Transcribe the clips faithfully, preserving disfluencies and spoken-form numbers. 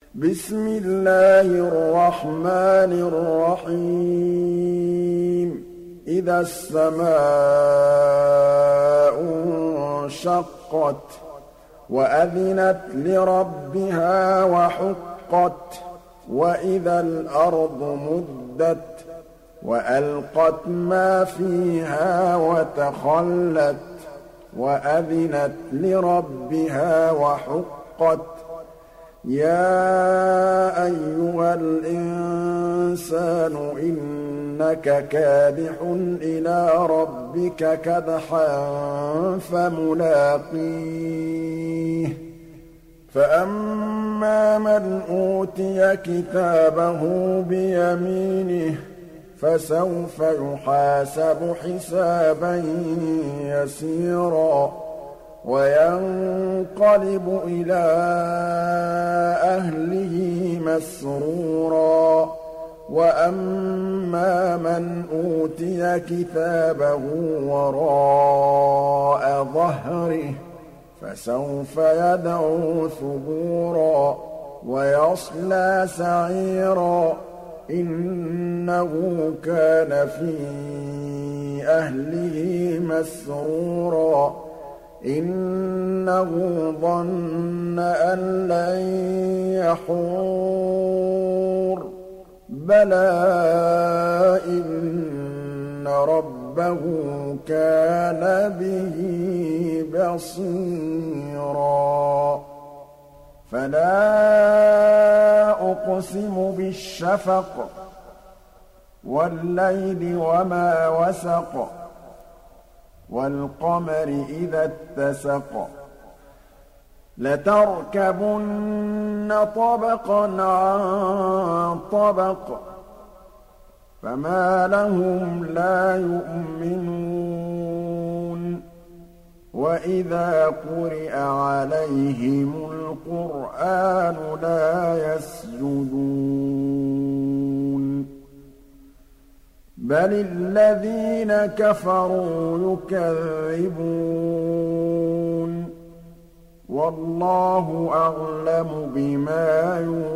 بسم الله الرحمن الرحيم إذا السماء انشقت وأذنت لربها وحقت وإذا الأرض مدت وألقت ما فيها وتخلت وأذنت لربها وحقت يا أيها الإنسان إنك كادح إلى ربك كدحا فملاقيه فأما من أوتي كتابه بيمينه فسوف يحاسب حسابا يسيرا وينقلب إلى أهله مسرورا وأما من أوتي كتابه وراء ظهره فسوف يدعو ثبورا ويصلى سعيرا إنه كان في أهله مسرورا إنه ظن أن لن يحور بلى إن ربه كان به بصيرا فلا أقسم بالشفق والليل وما وسق والقمر إذا اتسق لتركبن طبقا عن طبق فما لهم لا يؤمنون وإذا قرئ عليهم القرآن لا يسجدون بل الذين كفروا يكذبون والله أعلم بما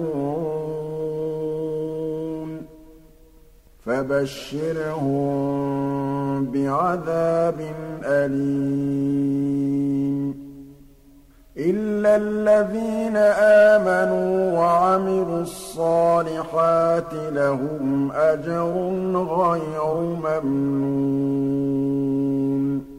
يوعون فبشرهم بعذاب أليم إلا الذين آمنوا وعملوا الصالحات لهم أجر غير ممنون